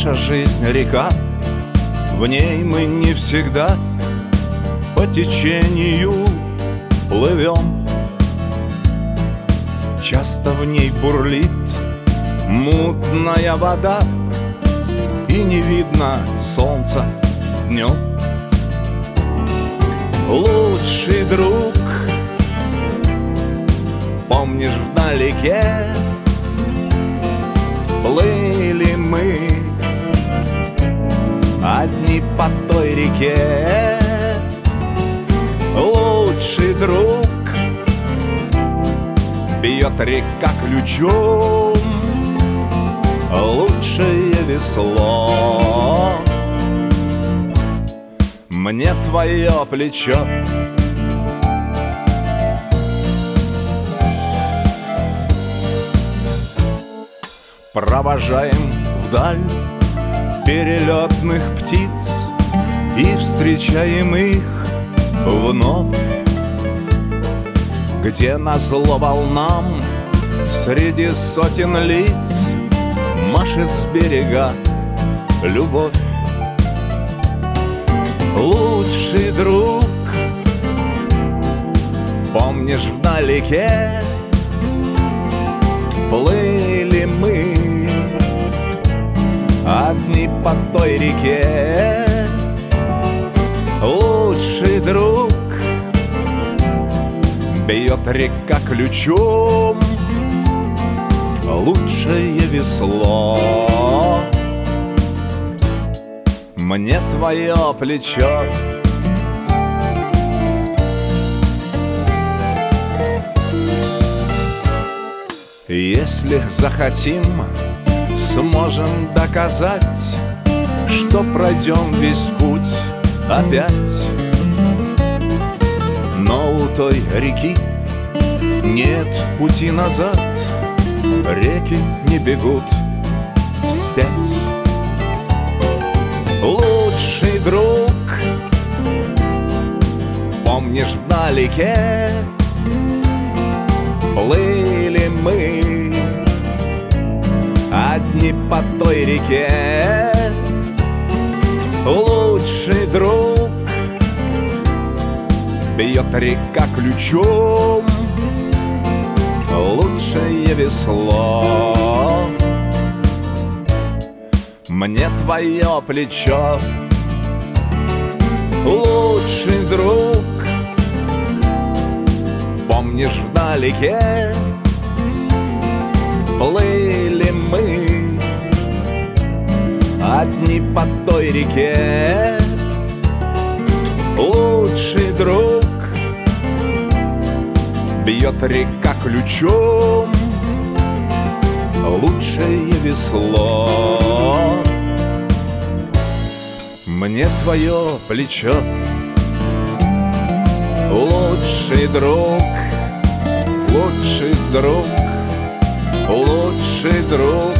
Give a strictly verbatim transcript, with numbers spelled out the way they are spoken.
Наша жизнь — река, в ней мы не всегда по течению плывем. Часто в ней бурлит мутная вода, и не видно солнца днем. Лучший друг, помнишь, вдалеке плыли мы одни по той реке. Лучший друг, бьет река ключом, лучшее весло мне твое плечо. Провожаем вдаль перелетных птиц и встречаем их вновь, где назло волнам среди сотен лиц машет с берега любовь. Лучший друг, помнишь, вдалеке плыли мы одни по той реке. Лучший друг, бьет река ключом, лучшее весло мне твое плечо. Если захотим, сможем доказать, что пройдем весь путь опять. Но у той реки нет пути назад, реки не бегут вспять. Лучший друг, помнишь, вдалеке плыли мы одни по той реке. Лучший друг, бьет река ключом, лучшее весло мне твое плечо. Лучший друг, помнишь, вдалеке плыли мы одни по той реке. Лучший друг, бьет река ключом, лучшее весло мне твое плечо. Лучший друг, лучший друг, лучший друг,